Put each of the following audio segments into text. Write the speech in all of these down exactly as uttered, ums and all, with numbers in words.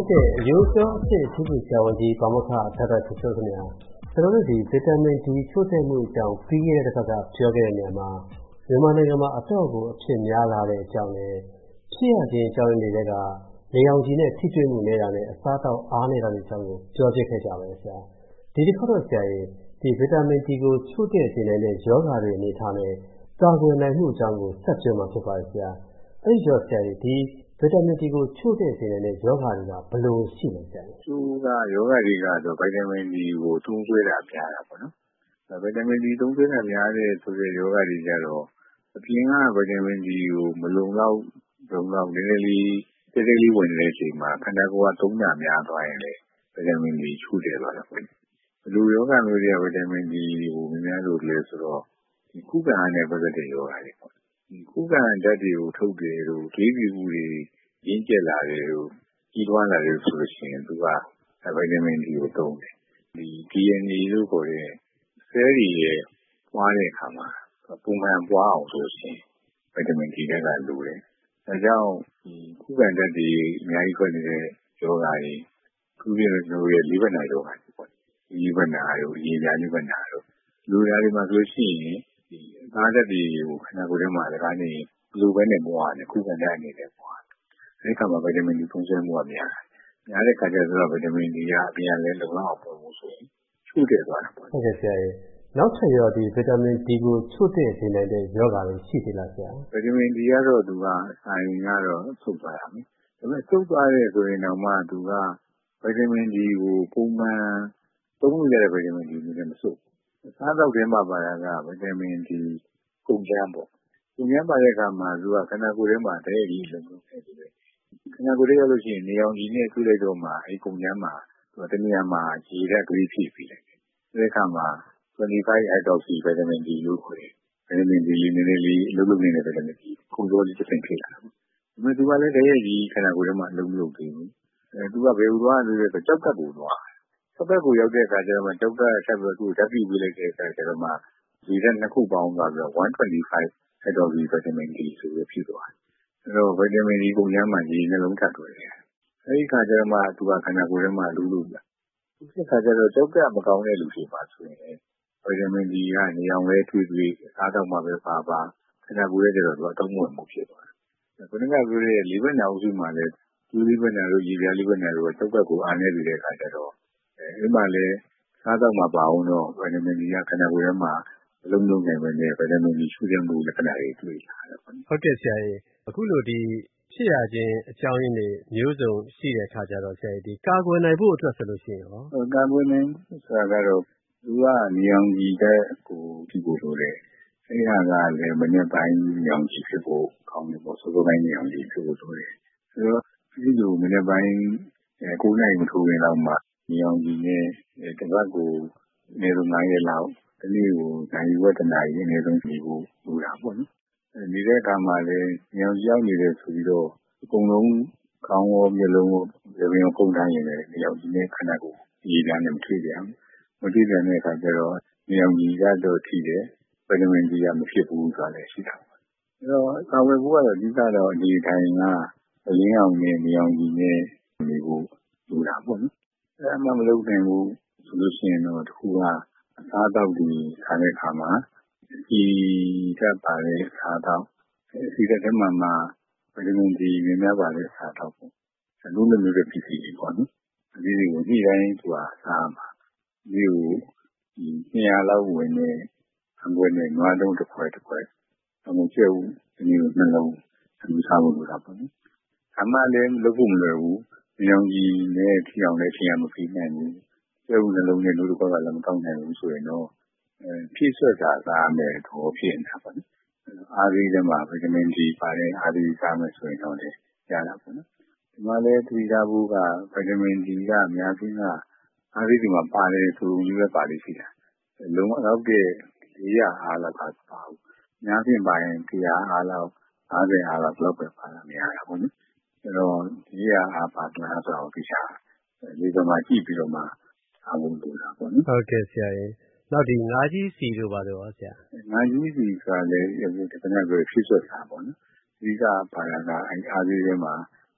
ကဲ့အမျိုးကျော်အဖြစ်အထူးဆရာဝန်ကြီးဘာမခဒေါက်တာချစ်စိုးခင်ဗျာကျွန်တော်တို့ဒီဗီတာမင် D ချို့တဲ့မှုအကြောင်းပြီးခဲ့တဲ့တစ်ခါကပြောခဲ့တဲ့နေရာမှာမြန်မာနိုင်ငံမှာအတော့ကိုအဖြစ်များလာတဲ့အကြောင်းနဲ့ဖြစ်ရခြင်းအကြောင်းတွေတွေကနေအောင်ကြီးနဲ့ထိတွေ့မှုနေတာနဲ့အစားတောက်အားနေတာတွေအကြောင်းကိုပြောပြခဲ့ကြပါမယ်ဆရာဒီတစ်ခါတော့ဆရာရေဒီဗီတာမင် D ကိုချို့တဲ့ခြင်းနဲ့ယောဂါတွေအနေထားနဲ့ကာကွယ်နိုင်မှုအကြောင်းကိုဆက်ပြောမှာဖြစ်ပါတယ်ဆရာအဲ့ဒီတော့ဆရာဒီဗီတာမင် D ကိုချို့တဲ့ခြင်းနဲ့ယောဂါတွေကဘယ်လိုရှိလဲဆရာသူကယောဂါတွေကတော့ဗီတာမင် D ကိုသုံးစွဲတာများတာပေါ့နော်ဗီတာမင် D သုံးစွဲတာများတဲ့ဆိုတဲ့ယောဂါတွေကြတော့အပြင်ကဗီတာမင် D ကိုမလုံလောက်လုံလောက်နည်းနည်းလေးတိတိလေးဝင်နေတဲ့အချိန်မှာခန္ဓာကိုယ်ကသုံးတာများသွားရင်လေဗီတာမင် D ချို့တယ်သွားတာပေါ့ဘယ်လိုယောဂါမျိုးတွေကဗီတာမင် D ကိုများများလို့လဲဆိုတော့ဒီခုခံအားနဲ့ပတ်သက်တဲ့ယောဂါတွေပေါ့ဒီခုခံဓာတ်တွေကိုထုတ်တယ်လို့သွေးပြူတွေရင်းကျက်လာတယ်လို့ကြီးထွားလာတယ်ဆိုလို့ရှိရင်သူကဗီတာမင် D ကိုသုံးတယ်ဒီ D N A လို့ခေါ်တဲ့ cell တွေရဲ့ပွားတဲ့အခါမှာပုံမှန်ပွားအောင်ဆိုရှင်ဗီတာမင် D ကလိုတယ်ဒါကြောင့်ဒီခုခံဓာတ်တွေအများကြီးထွက်နေတဲ့ယောဂါတွေသူရဲ့ကျွန်တော်ရဲ့လေးဘက်နာယောဂါတွေပေါ့လေးဘက်နာတို့ရေပြားလေးဘက်နာတို့လူသားတွေမှာဆိုလို့ရှိရင်ဒီသားဓာတ်တွေကိုခန္ဓာကိုယ်ထဲမှာလည်းကနေဘလိုပဲနဲ့ပွားတယ်ခုခံဓာတ်အနေနဲ့ပွားအဲဒီခါမှာဗီတာမင် D သုံးစွဲမှုကများတယ်များတဲ့ခါကျတော့ဗီတာမင် D ကအပြင်လည်းလုံလောက်အောင်ပုံမှုဆိုရင်ချို့တယ်သွားတာပေါ့ဟုတ်ကဲ့ဆရာရေနောက်ထပ်ရောဒီဗီတာမင် D ကိုချို့တဲ့ခြင်းတဲ့ယောဂါတွေရှိသေးလားဆရာဗီတာမင် D ကတော့သူကဆိုင်ကတော့ဆုတ်သွားရမယ်ဒါပေမဲ့ဆုတ်သွားတယ်ဆိုရင်တော့မှသူကဗီတာမင် D ကိုပုံမှန်သုံးလို့ရတဲ့ဗီတာမင် D မျိုးနဲ့မဆုတ်ဘူးစားတော့ထဲမှာပါတာကဗီတာမင် D ကုန်ကျန်းပေါ့ကုန်ကျန်းပါတဲ့အခါမှာသူကခန္ဓာကိုယ်ထဲမှာတည့်ရည်လုံးလုံးခဲ့တယ်ခန္ဓာကိုယ်ထဲရောက်လို့ရှိရင်နေအောင်ကြီးနဲ့တွေ့လိုက်တော့မှအဲကုန်ကျန်းမှာသူကတနေရာမှာရေဓာတ်ကလေးဖြည့်ပြီးလိုက်တယ်အဲဒီအခါမှာtwenty-five hydroxy vitamin D လို့ခေါ်တယ်ဗီတာမင် D လေးနည်းနည်းလေးအလုပ်လုပ်နေတဲ့ဗီတာမင် D ခုကြောလေးတစ်ဆင့်ဖြစ်လာတယ်ဒါပေမဲ့သူကလည်းတည့်ရည်ခန္ဓာကိုယ်ထဲမှာအလုပ်မလုပ်သေးဘူးအဲသူကဘယ်လိုသွားလဲဆိုတော့ကြောက်ကပ်ကိုသွားကြောက်ကပ်ကိုရောက်တဲ့အခါကျတော့မှကြောက်ကပ်ဆက်ပြီးသူ့ဓာတ်ပြပေးလိုက်တဲ့အခါကျတော့မှရေဓာတ်နှစ်ခုပေါင်းသွားပြီးတော့one twenty-five hydroxy vitamin D ဆိုပြီးဖြစ်သွားတယ်အဲ့တော့ဗီတာမင် D ပုံရမ်းမှာရေနှလုံးထပ်တွေ့တယ်အဲဒီခါကျတော့မှသူကခန္ဓာကိုယ်ထဲမှာအလုပ်လုပ်လာဒီခါကျတော့ကြောက်ကပ်မကောင်းတဲ့လူတွေပါဆိုရင်ဗီတာမင် D ကနေအောင်လဲတွေ့တွေ့စားတော့မှပဲပါပါခန္ဓာကိုယ်ရဲ့ကျတော့သူအသုံးဝင်မှုဖြစ်သွားတယ်ခုနကပြောတဲ့လေးဘက်နာအုပ်စုမှာလည်းသူလေးဘက်နာတို့ရေပြားလေးဘက်နာတို့ကကြောက်ကပ်ကိုအားနေနေတဲ့အခါကျတော့အဲဒီမှာလည်းစားတော့မှပါအောင်တော့ဗီတာမင် D ကခန္ဓာကိုယ်ထဲမှာအလုံးလုံးနိုင်မယ်နဲ့ဗီတာမင် D ရှုတဲ့မှုလက္ခဏာတွေတွေ့လာတယ်ပေါ့ဟုတ်ကဲ့ဆရာကြီးအခုလိုဒီဖြစ်ရခြင်းအကြောင်းရင်းတွေမျိုးစုံရှိတဲ့အခါကျတော့ဆရာကြီးဒီကာကွယ်နိုင်ဖို့အတွက်ဆိုလို့ရှိရင်ရောကာကွယ်နိုင်ဆိုတာကတော့သူကနေအောင်ကြီးတဲ့ကိုဒီကိုလိုတယ်အဲဒီဟာကလည်းမနေ့ပိုင်းနေအောင်ကြီးဖြစ်ဖို့ကောင်းတယ်ပေါ့စိုးစိုးပိုင်းနေအောင်ကြီးဖြစ်ဖို့လိုတယ်ဆိုတော့ဒီလိုမနေ့ပိုင်းကိုနိုင်မထိုးရင်တော့မှနေအောင်ကြီးနဲ့တပတ်ကိုအနည်းဆုံးnineရက်လောက်ဒီနေ့ကိုနိုင်ဝတနာကြီးအနည်းဆုံးပြီးဖို့လိုတာပေါ့နော်နေတဲ့အခါမှာလည်းညောင်ကြောက်နေတယ်ဆိုပြီးတော့အကုန်လုံးခေါင်းရောမျက်လုံးရောပြင်ပုံတိုင်းရင်လည်းညောင်ကြီးနဲ့ခန္ဓာကိုယ်ရေဓာတ်နဲ့မထွေးကြဘူးမထွေးကြတဲ့အခါကျတော့ညောင်ကြီးကတော့ထိတယ်ဗီတာမင် D ကမဖြစ်ဘူးဆိုတာလည်းရှိတာပေါ့အဲတော့ကာဝယ်ဖို့ကတော့အဓိကတော့ဒီထိုင်ကအရင်းအောင်နဲ့ညောင်ကြီးနဲ့နေဖို့လိုတာပေါ့နော်အဲအမှမလုပ်နိုင်ဘူးဆိုလို့ရှိရင်တော့တခုကအစားအသောက်တွေခါတဲ့အခါမှာဒီဓာတ်ပါတဲ့စားတော့ဒီဓာတ်ထဲမှာမှာဗီတာမင် D မြင်များပါတဲ့စားတော့ပေါ့အလုံးလုံးမျိုးဖြစ်စီပေါ့နော်ဒီတွေကိုနေ့တိုင်းသူကစားမှာဒီကိုဒီtwo hundredလောက်ဝင်နေအငွေနဲ့နွားလုံးတစ်ခွဲတစ်ခွဲအမှုကျုပ်ဒီလိုနှလုံးသူစားဖို့လိုတာပေါ့နော်အမှလည်းလုပ်ဖို့မလွယ်ဘူးညောင်ကြီးနဲ့ထီအောင်လည်းထီအောင်မပြီးနိုင်ဘူးကျုပ်နှလုံးနဲ့လူတစ်ခွက်ကလည်းမကောင်းနိုင်ဘူးဆိုရင်တော့အဲဖြည့်ဆွတ်တာစားမယ်တော့ဖြစ်နေတာပေါ့နော်အားကြီးတယ်မှာဗီတာမင် D ပါတဲ့အားကြီးစားမယ်ဆိုရင်တော့လည်းရတာပေါ့နော်ဒီမှာလည်းသတိထားဖို့ကဗီတာမင် D ကအများကြီးကအားကြီးဒီမှာပါတယ်ဆိုပြီးပဲပါလိမ့်ရှိတာလုံးဝတော့တဲ့four hundredအားလောက်ကပါဘူးအများကြီးပါရင်one hundredအားလောက်fiftyအားလောက်လောက်ပဲပါတာများတာပေါ့နော်အဲတော့four hundredအားပါလားဆိုတော့ဒီချာဒီကမှာကြည့်ပြီးတော့မှအားလုံးလို့တာပေါ့နော်ဟုတ်ကဲ့ဆရာကြီးနောက်ဒီငါးကြီးစီတို့ပါတော့ဆရာငါးကြီးစီကလည်းဒီကနေ့ပဲဖြစ်ဆွတ်တာပေါ့နော်ဒီကပါလာကအဲအားကြီးထဲမှာ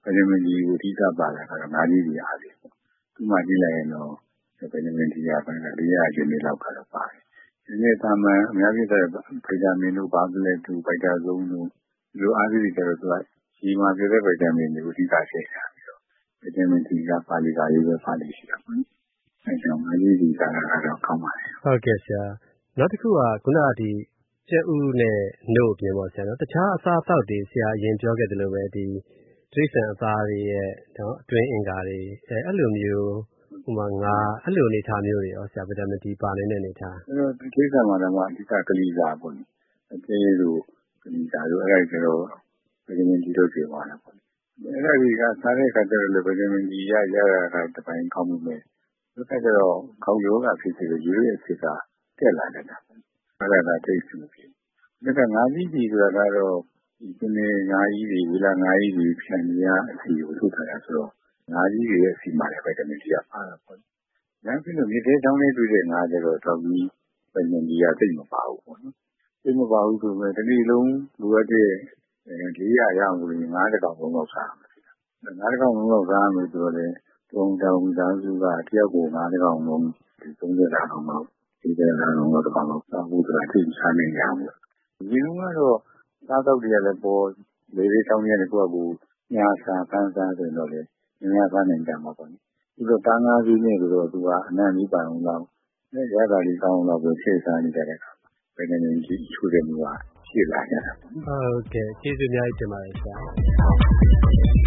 ဗီတာမင် D ကိုအဓိကပါတာကတော့ငါးကြီးတွေအားလေးပေါ့သူ့မှာကြည့်လိုက်ရင်တော့ဗီတာမင် D ကပိုင်းကလေးရာကျွန်းလေးလောက်ကတော့ပါတယ်ဒီနေ့သာမန်အများကြီးတဲ့ဗီတာမင်တို့ဘာကလေးတို့ဗီတာဇုံတို့ဒီလိုအားကြီးတွေကျတော့သူကဒီမှာပြတဲ့ဗီတာမင်တွေကိုအဓိကထည့်ထားပြီးတော့ဗီတာမင် D ကပါလီကာရေးပဲပါလိမ့်ရှိတာပေါ့အဲကြောင့်ငါးကြီးဒီကကတော့ကောင်းပါတယ်ဟုတ်ကဲ့ဆရာနောက်တစ်ခုကခုနကဒီကြက်ဥနဲ့နို့အပြင်ပေါ့ဆရာနော်တခြားအစားအသောက်တွေဆရာအရင်ပြောခဲ့တယ်လို့ပဲဒီတိရစ္ဆာန်အသားတွေရဲ့နော်အတွင်းအင်္ဂါတွေအဲအဲ့လိုမျိုးဟိုမှာငါအဲ့လိုအနေထားမျိုးတွေရောဆရာဗီတာမင် D ပါနေတဲ့အနေထားအဲ့တော့ဒီကိစ္စမှာတော့အဓိကကလေးစားပေါ့လေအကျဉ်းလို့ကလေးစားလို့အဲ့ဒါကျတော့ဗီတာမင် D တို့ပြေသွားတာပေါ့အဲ့ဒါကြီးကစားတဲ့အခါကျတော့ဗီတာမင် D ရရတာကတပိုင်းကောင်းမှုပဲဒီကကျတော့ခေါင်းရိုးကဖြစ်စီလို့ယူရည်အဖြစ်ကတက်လာတယ်အဲ့ဒါကတိတ်ဆူဖြစ်ဒါကငါးကြီးကြီးဆိုတာကတော့ဒီကျင်းနေငါးကြီးတွေဝီလာငါးကြီးတွေဖြန်ရအစီကိုထုတ်ထားတာဆိုတော့ငါးကြီးတွေရဲ့အစီမှာလည်းဗီတာမင် D ကပါတာပေါ့။ဒါပြီးတော့မြေသေးချောင်းလေးတွေ့တဲ့ငါးကျတော့တော့ဒီဗီတာမင် D ကတိတ်မပါဘူးပေါ့နော်။တိတ်မပါဘူးဆိုတော့ဒီနေ့လုံးလိုအပ်တဲ့လေးရာရအောင်လို့ငါးတစ်ကောင်လုံးလောက်စားမှာ။ငါးတစ်ကောင်လုံးလောက်စားမယ်ဆိုတော့လေတုံးတောင်သားစုကတယောက်ကိုငါးတစ်ကောင်လုံးဒီသုံးရက်လောက်တော့ဒီကနေ့ကတော့တော့တစ်ကောင်လောက်စားဖို့ဆိုတာသိချမ်းနေကြအောင်။ဒီလုံးကတော့စားတော့တွေကလည်းပေါ်လေးလေးချောင်းတွေကလည်းကိုယ့်အကူညာစာပန်းစားဆိုတော့လေညာစားနေကြမှာပေါ့။ဒီလိုတားငါးကြီးနေလို့သူကအနံ့ကြီးပိုင်အောင်လောက်နဲ့ရတာလေးကောင်းတော့ကိုချိန်စားနေကြတဲ့အခါဗီတာမင် D ချိုးတဲ့မျိုးကရှိလာကြတာပေါ့။ဟုတ်ကဲ့ကျေးဇူးအများကြီးတင်ပါတယ်ဆရာ။